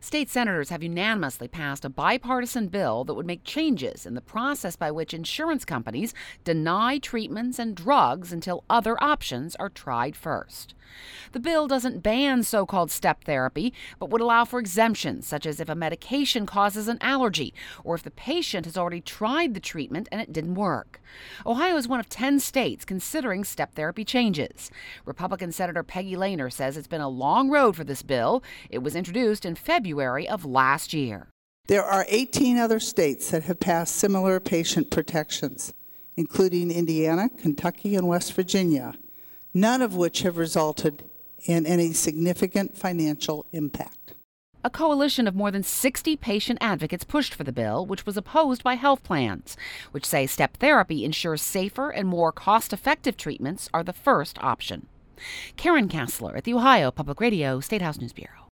State senators have unanimously passed a bipartisan bill that would make changes in the process by which insurance companies deny treatments and drugs until other options are tried first. The bill doesn't ban so-called step therapy, but would allow for exemptions, such as if a medication causes an allergy or if the patient has already tried the treatment and it didn't work. Ohio is one of 10 states considering step therapy changes. Republican Senator Peggy Lehner says it's been a long road for this bill. It was introduced in February of last year. There are 18 other states that have passed similar patient protections, including Indiana, Kentucky, and West Virginia, none of which have resulted in any significant financial impact. A coalition of more than 60 patient advocates pushed for the bill, which was opposed by health plans, which say step therapy ensures safer and more cost-effective treatments are the first option. Karen Kassler at the Ohio Public Radio State House News Bureau.